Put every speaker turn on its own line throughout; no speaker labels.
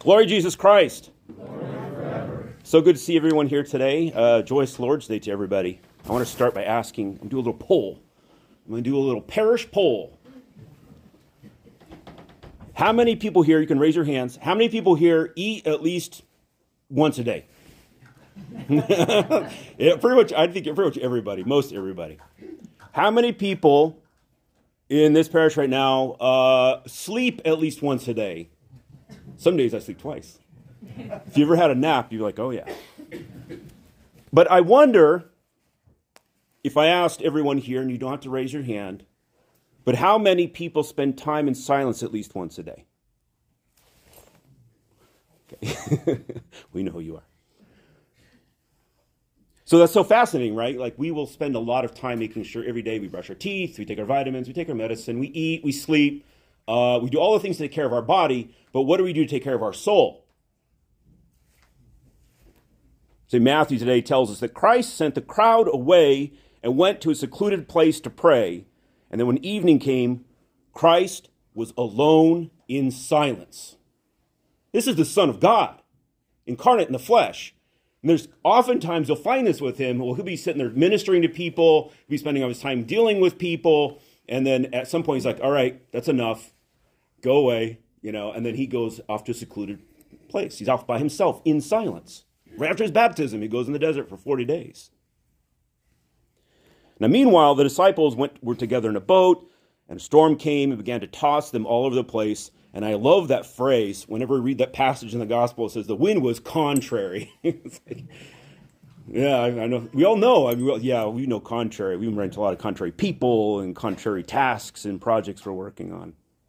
Glory to Jesus Christ. So good to see everyone here today. Joyous Lord's Day to everybody. I want to start by asking, I'm going to do a little poll. I'm going to do a little parish poll. How many people here, you can raise your hands, how many people here eat at least once a day? Yeah, pretty much, I think pretty much everybody, most everybody. How many people in this parish right now sleep at least once a day? Some days I sleep twice. If you ever had a nap, you're like, oh yeah. But I wonder, if I asked everyone here, and you don't have to raise your hand, but how many people spend time in silence at least once a day? Okay. We know who you are. So that's so fascinating, right? Like we will spend a lot of time making sure every day we brush our teeth, we take our vitamins, we take our medicine, we eat, we sleep, we do all the things to take care of our body, but what do we do to take care of our soul? So Matthew today tells us that Christ sent the crowd away and went to a secluded place to pray. And then when evening came, Christ was alone in silence. This is the Son of God, incarnate in the flesh. And there's oftentimes you'll find this with him. Well, he'll be sitting there ministering to people, he'll be spending all his time dealing with people, and then at some point he's like, all right, that's enough. Go away, and then he goes off to a secluded place. He's off by himself in silence. Right after his baptism, he goes in the desert for 40 days. Now, meanwhile, the disciples were together in a boat, and a storm came and began to toss them all over the place. And I love that phrase. Whenever we read that passage in the gospel, it says the wind was contrary. It's like, yeah, I know. We all know. We know contrary. We run into a lot of contrary people and contrary tasks and projects we're working on.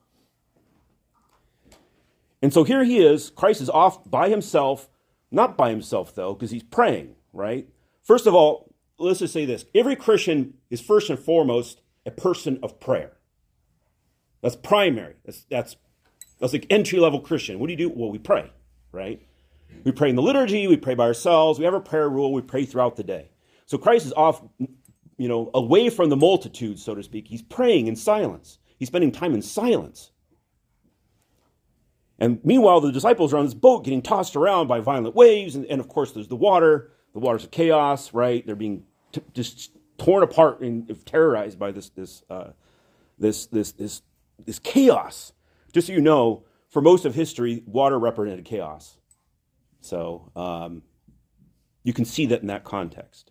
And so here he is. Christ is off by himself. Not by himself, though, because he's praying, right? First of all, let's just say this. Every Christian is first and foremost a person of prayer. That's primary. That's like entry-level Christian. What do? Well, we pray, right? We pray in the liturgy. We pray by ourselves. We have a prayer rule. We pray throughout the day. So Christ is off, away from the multitude, so to speak. He's praying in silence. He's spending time in silence. And meanwhile, the disciples are on this boat getting tossed around by violent waves. And of course, there's the water. The waters of chaos, right? They're being just torn apart and terrorized by this chaos. Just so you know, for most of history, water represented chaos. So you can see that in that context.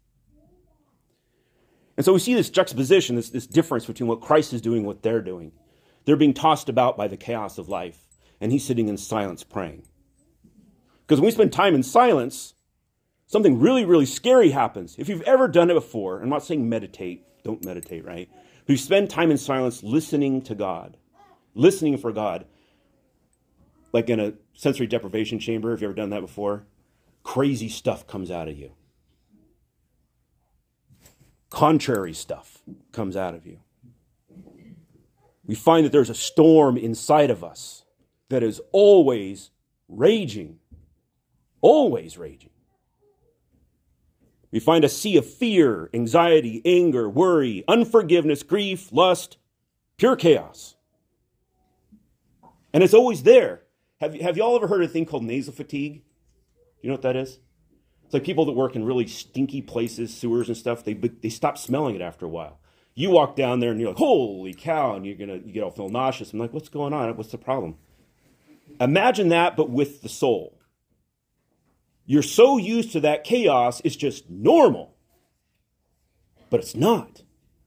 And so we see this juxtaposition, this difference between what Christ is doing and what they're doing. They're being tossed about by the chaos of life. And he's sitting in silence praying. Because when we spend time in silence, something really, really scary happens. If you've ever done it before, I'm not saying meditate, don't meditate, right? But you spend time in silence listening to God, listening for God, like in a sensory deprivation chamber, if you've ever done that before, crazy stuff comes out of you. Contrary stuff comes out of you. We find that there's a storm inside of us that is always raging. Always raging. We find a sea of fear, anxiety, anger, worry, unforgiveness, grief, lust, pure chaos. And it's always there. Have y'all ever heard of a thing called nasal fatigue? You know what that is? It's like people that work in really stinky places, sewers and stuff, they stop smelling it after a while. You walk down there and you're like, holy cow, and you get all feel nauseous. I'm like, what's going on? What's the problem? Imagine that, but with the soul. You're so used to that chaos, it's just normal. But it's not.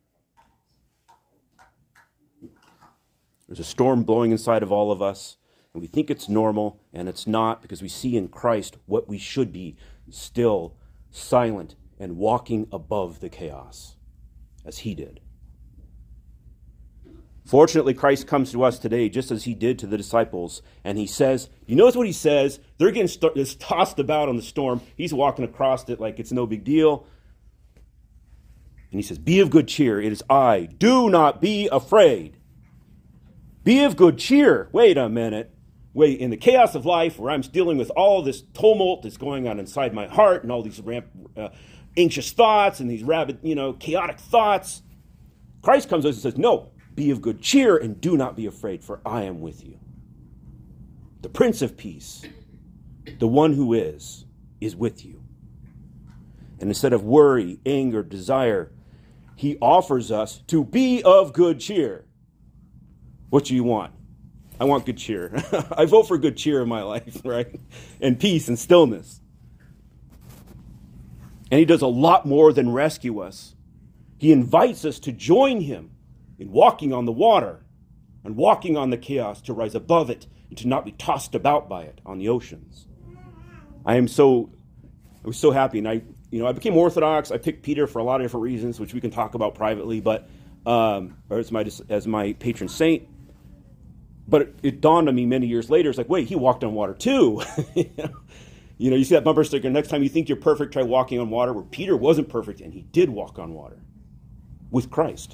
There's a storm blowing inside of all of us, and we think it's normal, and it's not, because we see in Christ what we should be, still, silent, and walking above the chaos, as he did. Fortunately, Christ comes to us today just as he did to the disciples, and he says, you notice what he says? They're getting tossed about on the storm. He's walking across it like it's no big deal. And he says, be of good cheer. It is I. Do not be afraid. Be of good cheer. Wait a minute. Wait, in the chaos of life where I'm dealing with all this tumult that's going on inside my heart and all these anxious thoughts and these rabid, chaotic thoughts, Christ comes to us and says, no. Be of good cheer and do not be afraid, for I am with you. the Prince of Peace, the one who is with you. And instead of worry, anger, desire, he offers us to be of good cheer. What do you want? I want good cheer. I vote for good cheer in my life, right? And peace and stillness. And he does a lot more than rescue us. He invites us to join him in walking on the water and walking on the chaos, to rise above it and to not be tossed about by it on the oceans. I was so happy, and I became Orthodox. I picked Peter for a lot of different reasons, which we can talk about privately, but or as my patron saint. But it dawned on me many years later. It's like, wait, he walked on water too. You see that bumper sticker. Next time you think you're perfect, try walking on water. Where Peter wasn't perfect, and he did walk on water with Christ.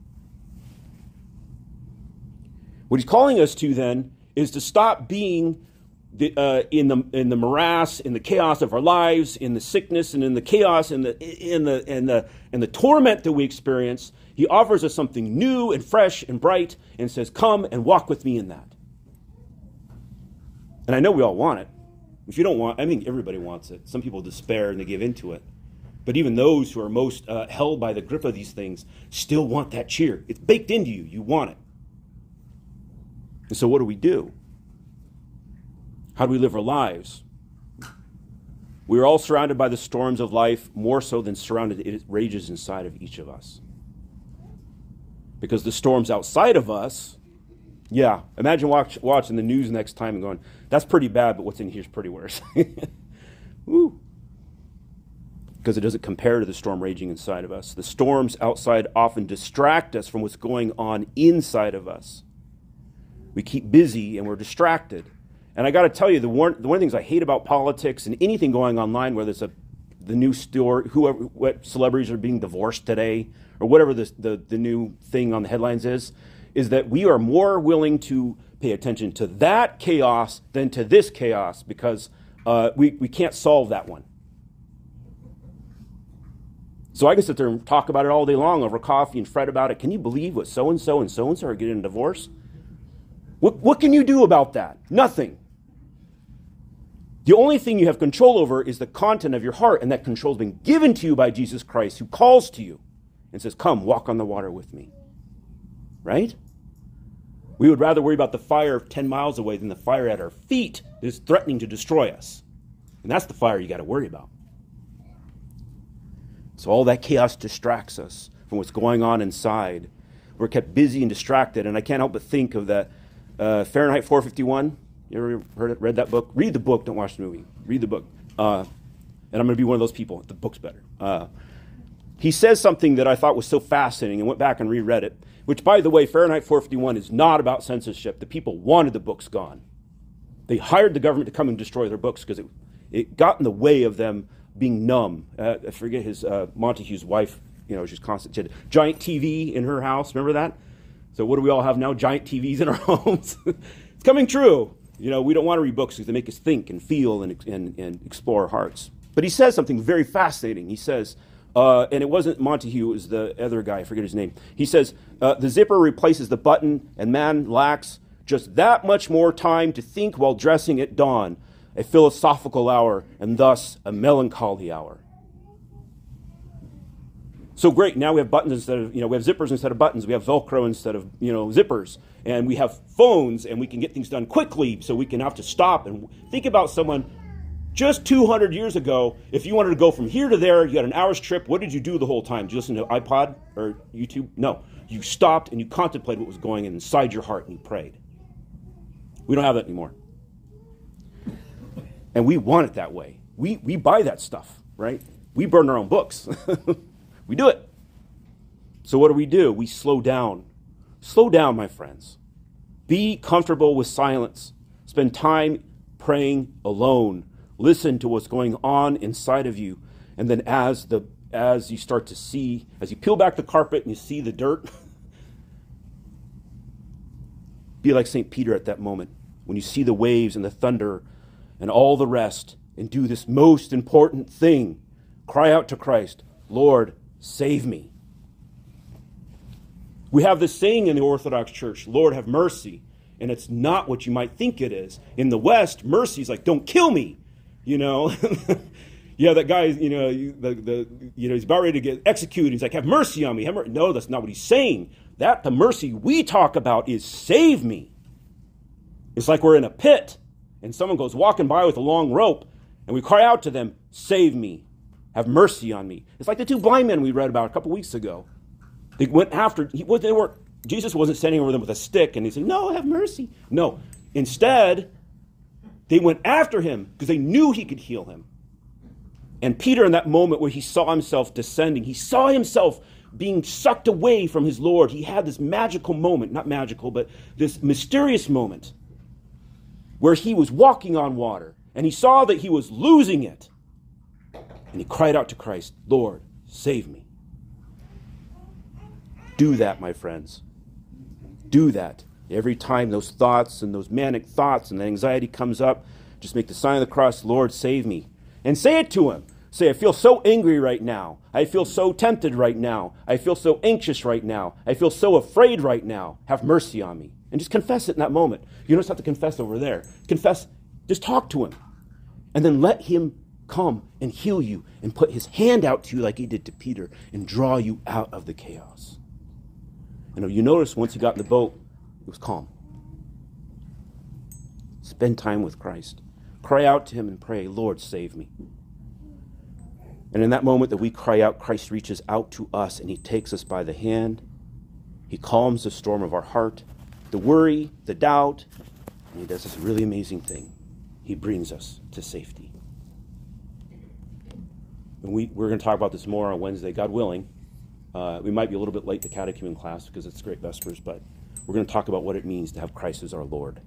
What he's calling us to then is to stop being in the morass, in the chaos of our lives, in the sickness and in the chaos and the torment that we experience. He offers us something new and fresh and bright and says, come and walk with me in that. And I know we all want it. If you don't want, I think everybody wants it. Some people despair and they give into it. But even those who are most held by the grip of these things still want that cheer. It's baked into you. You want it. And so what do? How do we live our lives? We are all surrounded by the storms of life, more so than surrounded. It rages inside of each of us. Because the storms outside of us, imagine watching the news next time and going, that's pretty bad, but what's in here is pretty worse. Woo. Because it doesn't compare to the storm raging inside of us. The storms outside often distract us from what's going on inside of us. We keep busy and we're distracted. And I got to tell you, one of the things I hate about politics and anything going online, whether it's the new story, what celebrities are being divorced today, or whatever the new thing on the headlines is that we are more willing to pay attention to that chaos than to this chaos, because we can't solve that one. So I can sit there and talk about it all day long over coffee and fret about it. Can you believe what so-and-so and so-and-so are getting a divorce? What can you do about that? Nothing. The only thing you have control over is the content of your heart, and that control has been given to you by Jesus Christ, who calls to you and says, come, walk on the water with me. Right? We would rather worry about the fire 10 miles away than the fire at our feet that is threatening to destroy us. And that's the fire you got to worry about. So all that chaos distracts us from what's going on inside. We're kept busy and distracted, and I can't help but think of that Fahrenheit 451. You ever read that book? Read the book, don't watch the movie. Read the book. And I'm going to be one of those people. The book's better. He says something that I thought was so fascinating, and went back and reread it, which, by the way, Fahrenheit 451 is not about censorship. The people wanted the books gone. They hired the government to come and destroy their books because it got in the way of them being numb. I forget Montague's wife, she's constant. She had a giant TV in her house. Remember that? So what do we all have now? Giant TVs in our homes. It's coming true. We don't want to read books because they make us think and feel and explore our hearts. But he says something very fascinating. He says, and it wasn't Montague, it was the other guy, I forget his name. He says, the zipper replaces the button, and man lacks just that much more time to think while dressing at dawn, a philosophical hour, and thus a melancholy hour. So great, now we have buttons instead of, we have zippers instead of buttons. We have Velcro instead of, zippers. And we have phones, and we can get things done quickly, so we can have to stop and think about someone just 200 years ago. If you wanted to go from here to there, you had an hour's trip. What did you do the whole time? Did you listen to iPod or YouTube? No. You stopped and you contemplated what was going on inside your heart, and you prayed. We don't have that anymore. And we want it that way. We buy that stuff, right? We burn our own books. We do it. So what do? We slow down. Slow down, my friends. Be comfortable with silence. Spend time praying alone. Listen to what's going on inside of you. And then as you start to see, as you peel back the carpet and you see the dirt, be like St. Peter at that moment, when you see the waves and the thunder and all the rest, and do this most important thing. Cry out to Christ, Lord, save me. We have this saying in the Orthodox Church, Lord, have mercy. And it's not what you might think it is. In the West, mercy is like, don't kill me, Yeah, that guy, he's about ready to get executed. He's like, have mercy on me. No, that's not what he's saying. The mercy we talk about is save me. It's like we're in a pit and someone goes walking by with a long rope and we cry out to them, save me, have mercy on me. It's like the two blind men we read about a couple weeks ago. They went after, Jesus wasn't standing over them with a stick and he said, no, have mercy. No, instead, they went after him because they knew he could heal him. And Peter, in that moment where he saw himself descending, he saw himself being sucked away from his Lord. He had this magical moment, not magical, but this mysterious moment where he was walking on water and he saw that he was losing it. And he cried out to Christ, Lord, save me. Do that, my friends. Do that. Every time those thoughts and those manic thoughts and the anxiety comes up, just make the sign of the cross, Lord, save me. And say it to him. Say, I feel so angry right now. I feel so tempted right now. I feel so anxious right now. I feel so afraid right now. Have mercy on me. And just confess it in that moment. You don't just have to confess over there. Confess, just talk to him. And then let him come and heal you and put his hand out to you like he did to Peter and draw you out of the chaos. And you notice once he got in the boat, it was calm. Spend time with Christ. Cry out to him and pray, Lord, save me. And in that moment that we cry out, Christ reaches out to us and he takes us by the hand. He calms the storm of our heart, the worry, the doubt, and he does this really amazing thing. He brings us to safety. And we're going to talk about this more on Wednesday, God willing. We might be a little bit late to catechumen class because it's Great Vespers, but we're going to talk about what it means to have Christ as our Lord.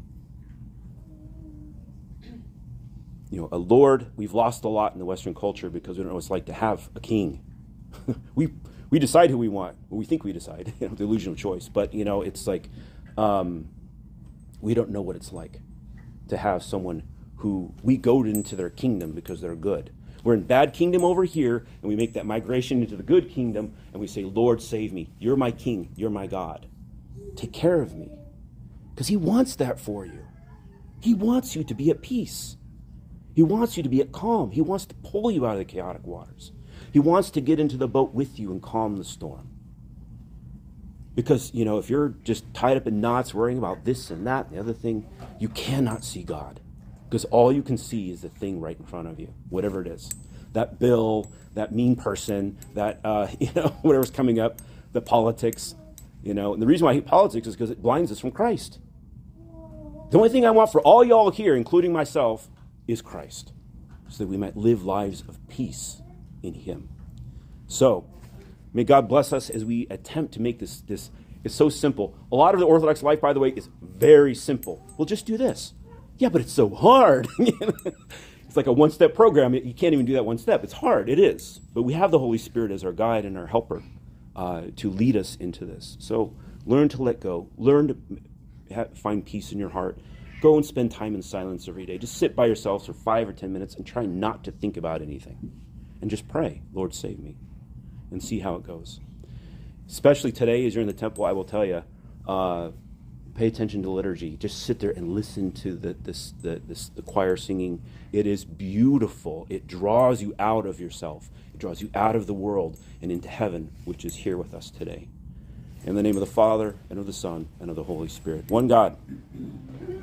A Lord, we've lost a lot in the Western culture because we don't know what it's like to have a king. we decide who we want. Well, we think we decide, the illusion of choice. But, it's like we don't know what it's like to have someone who we goad into their kingdom because they're good. We're in bad kingdom over here, and we make that migration into the good kingdom, and we say, Lord, save me. You're my king. You're my God. Take care of me. Because he wants that for you. He wants you to be at peace. He wants you to be at calm. He wants to pull you out of the chaotic waters. He wants to get into the boat with you and calm the storm. Because, if you're just tied up in knots worrying about this and that and the other thing, you cannot see God. Because all you can see is the thing right in front of you, whatever it is. That bill, that mean person, that, whatever's coming up, the politics, And the reason why I hate politics is because it blinds us from Christ. The only thing I want for all y'all here, including myself, is Christ, so that we might live lives of peace in him. So, may God bless us as we attempt to make this it's so simple. A lot of the Orthodox life, by the way, is very simple. We'll just do this. Yeah, but it's so hard. It's like a one-step program. You can't even do that one step. It's hard. It is. But we have the Holy Spirit as our guide and our helper to lead us into this. So learn to let go. Learn to find peace in your heart. Go and spend time in silence every day. Just sit by yourselves for 5 or 10 minutes and try not to think about anything. And just pray, Lord, save me. And see how it goes. Especially today, as you're in the temple, I will tell you, pay attention to liturgy. Just sit there and listen to the choir singing. It is beautiful. It draws you out of yourself. It draws you out of the world and into heaven, which is here with us today. In the name of the Father, and of the Son, and of the Holy Spirit. One God.